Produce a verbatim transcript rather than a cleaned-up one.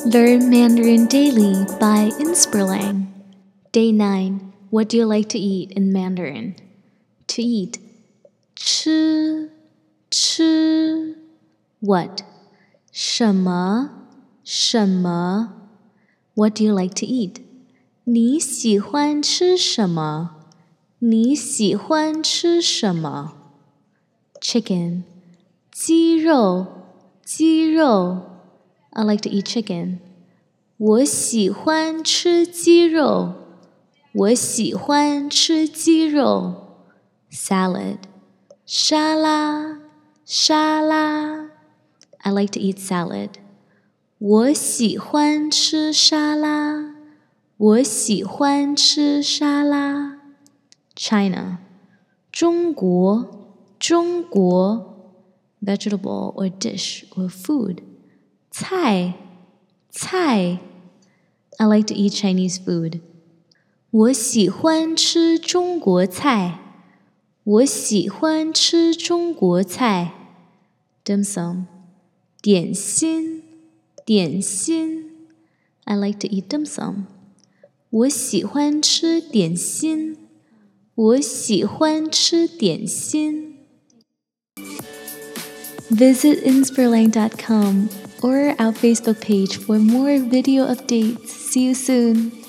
Learn Mandarin Daily by Inspirlang. Day nine. What do you like to eat in Mandarin? To eat. 吃吃 What? 什么什么 What do you like to eat? 你喜欢吃什么你喜欢吃什么 Chicken. 鸡肉鸡肉 I like to eat chicken. 我喜欢吃鸡肉我喜欢吃鸡肉 Salad. 沙拉沙拉 I like to eat salad. 我喜欢吃沙拉我喜欢吃沙拉 China. 中国中国 Vegetable or dish or food. 菜菜 I like to eat Chinese food. 我喜欢吃中国菜我喜欢吃中国菜 Dim sum. 点心点心 I like to eat dim sum. 我喜欢吃点心我喜欢吃点心 Visit inspirlang dot com or our Facebook page for more video updates. See you soon.